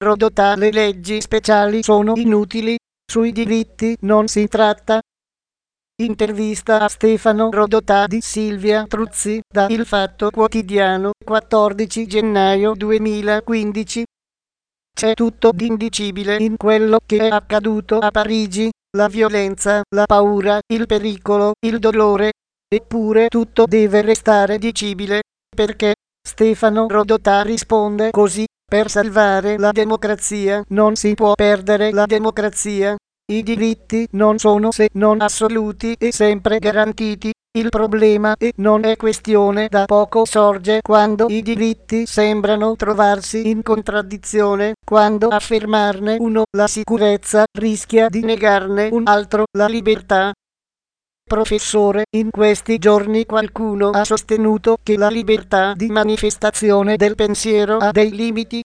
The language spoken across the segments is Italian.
Rodotà le leggi speciali sono inutili, sui diritti non si tratta. Intervista a Stefano Rodotà di Silvia Truzzi da Il Fatto Quotidiano, 14 gennaio 2015. C'è tutto di indicibile in quello che è accaduto a Parigi, la violenza, la paura, il pericolo, il dolore. Eppure tutto deve restare dicibile, perché Stefano Rodotà risponde così: per salvare la democrazia non si può perdere la democrazia. I diritti non sono se non assoluti e sempre garantiti. Il problema non è questione da poco sorge quando i diritti sembrano trovarsi in contraddizione, quando affermarne uno la sicurezza rischia di negarne un altro la libertà. Professore, in questi giorni qualcuno ha sostenuto che la libertà di manifestazione del pensiero ha dei limiti.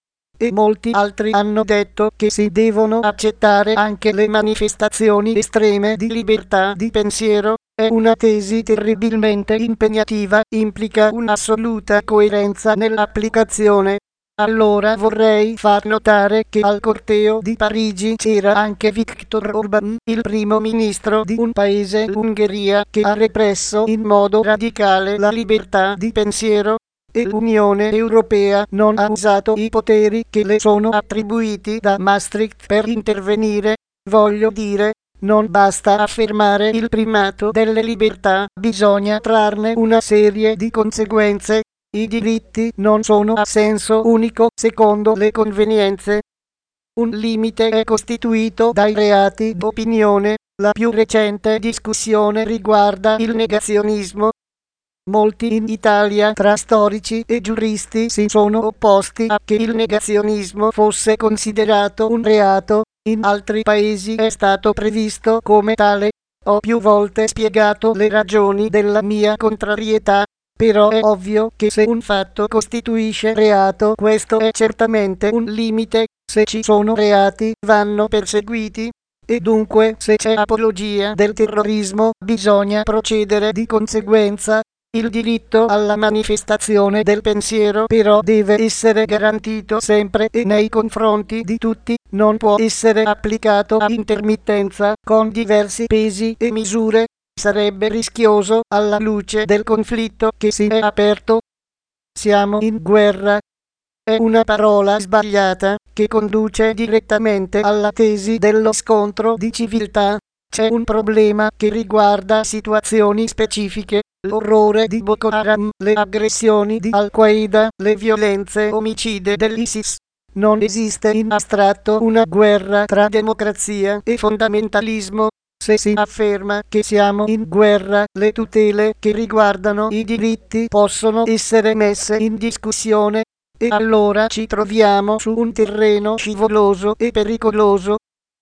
E molti altri hanno detto che si devono accettare anche le manifestazioni estreme di libertà di pensiero. È una tesi terribilmente impegnativa, implica un'assoluta coerenza nell'applicazione. Allora vorrei far notare che al corteo di Parigi c'era anche Viktor Orbán, il primo ministro di un paese, l'Ungheria, che ha represso in modo radicale la libertà di pensiero. E l'Unione Europea non ha usato i poteri che le sono attribuiti da Maastricht per intervenire. Voglio dire, non basta affermare il primato delle libertà, bisogna trarne una serie di conseguenze. I diritti non sono a senso unico secondo le convenienze. Un limite è costituito dai reati d'opinione. La più recente discussione riguarda il negazionismo. Molti in Italia tra storici e giuristi si sono opposti a che il negazionismo fosse considerato un reato. In altri paesi è stato previsto come tale. Ho più volte spiegato le ragioni della mia contrarietà, però è ovvio che se un fatto costituisce reato, questo è certamente un limite. Se ci sono reati, vanno perseguiti. E dunque, se c'è apologia del terrorismo, bisogna procedere di conseguenza. Il diritto alla manifestazione del pensiero però deve essere garantito sempre e nei confronti di tutti, non può essere applicato a intermittenza con diversi pesi e misure. Sarebbe rischioso alla luce del conflitto che si è aperto. Siamo in guerra. È una parola sbagliata che conduce direttamente alla tesi dello scontro di civiltà. C'è un problema che riguarda situazioni specifiche, l'orrore di Boko Haram, le aggressioni di Al-Qaeda, le violenze omicide dell'ISIS. Non esiste in astratto una guerra tra democrazia e fondamentalismo. Se si afferma che siamo in guerra, le tutele che riguardano i diritti possono essere messe in discussione. E allora ci troviamo su un terreno scivoloso e pericoloso.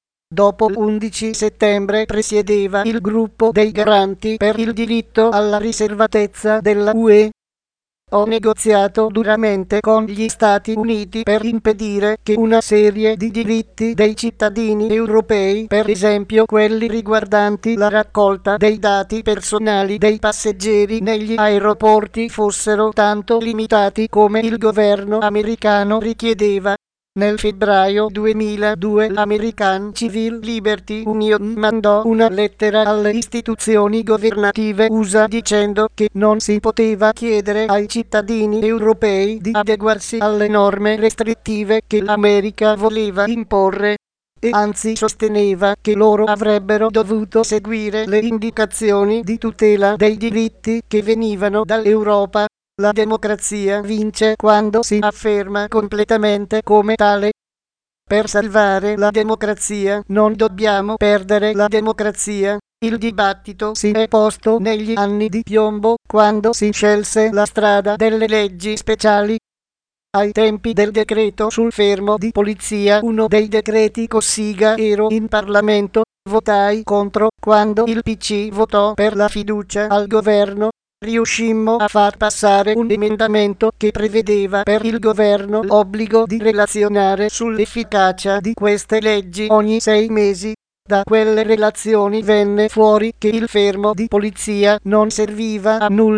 Dopo l'11 settembre presiedeva il gruppo dei garanti per il diritto alla riservatezza della UE. Ho negoziato duramente con gli Stati Uniti per impedire che una serie di diritti dei cittadini europei, per esempio quelli riguardanti la raccolta dei dati personali dei passeggeri negli aeroporti, fossero tanto limitati come il governo americano richiedeva. Nel febbraio 2002 l'American Civil Liberty Union mandò una lettera alle istituzioni governative USA dicendo che non si poteva chiedere ai cittadini europei di adeguarsi alle norme restrittive che l'America voleva imporre, e anzi sosteneva che loro avrebbero dovuto seguire le indicazioni di tutela dei diritti che venivano dall'Europa. La democrazia vince quando si afferma completamente come tale. Per salvare la democrazia non dobbiamo perdere la democrazia. Il dibattito si è posto negli anni di piombo, quando si scelse la strada delle leggi speciali. Ai tempi del decreto sul fermo di polizia, uno dei decreti Cossiga, ero in Parlamento, votai contro. Quando il PC votò per la fiducia al governo, riuscimmo a far passare un emendamento che prevedeva per il governo l'obbligo di relazionare sull'efficacia di queste leggi ogni 6 mesi. Da quelle relazioni venne fuori che il fermo di polizia non serviva a nulla.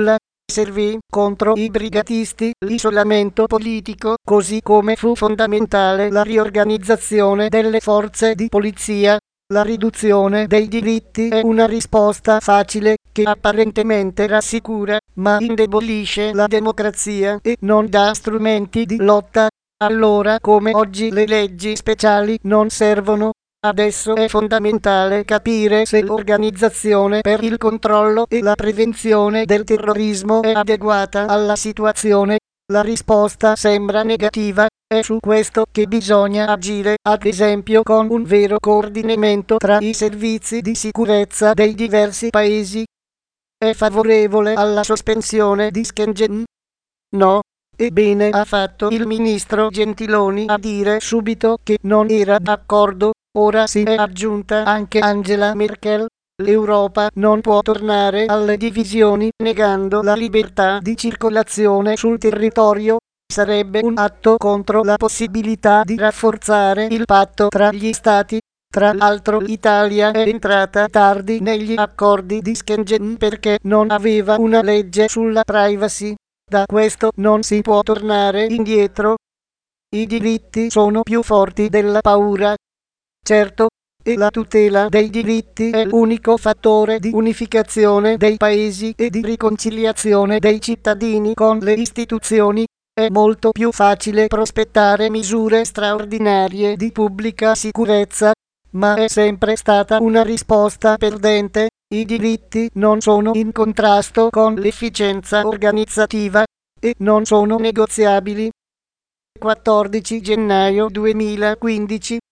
servì contro i brigatisti l'isolamento politico, così come fu fondamentale la riorganizzazione delle forze di polizia. La riduzione dei diritti è una risposta facile che apparentemente rassicura, ma indebolisce la democrazia e non dà strumenti di lotta. Allora, come oggi, le leggi speciali non servono. Adesso è fondamentale capire se l'organizzazione per il controllo e la prevenzione del terrorismo è adeguata alla situazione. La risposta sembra negativa. È su questo che bisogna agire, ad esempio con un vero coordinamento tra i servizi di sicurezza dei diversi paesi. È favorevole alla sospensione di Schengen? No. Ebbene, ha fatto il ministro Gentiloni a dire subito che non era d'accordo. Ora si è aggiunta anche Angela Merkel. L'Europa non può tornare alle divisioni negando la libertà di circolazione sul territorio. Sarebbe un atto contro la possibilità di rafforzare il patto tra gli Stati. Tra l'altro l'Italia è entrata tardi negli accordi di Schengen perché non aveva una legge sulla privacy. Da questo non si può tornare indietro. I diritti sono più forti della paura. Certo, e la tutela dei diritti è l'unico fattore di unificazione dei paesi e di riconciliazione dei cittadini con le istituzioni. È molto più facile prospettare misure straordinarie di pubblica sicurezza, ma è sempre stata una risposta perdente. I diritti non sono in contrasto con l'efficienza organizzativa e non sono negoziabili. 14 gennaio 2015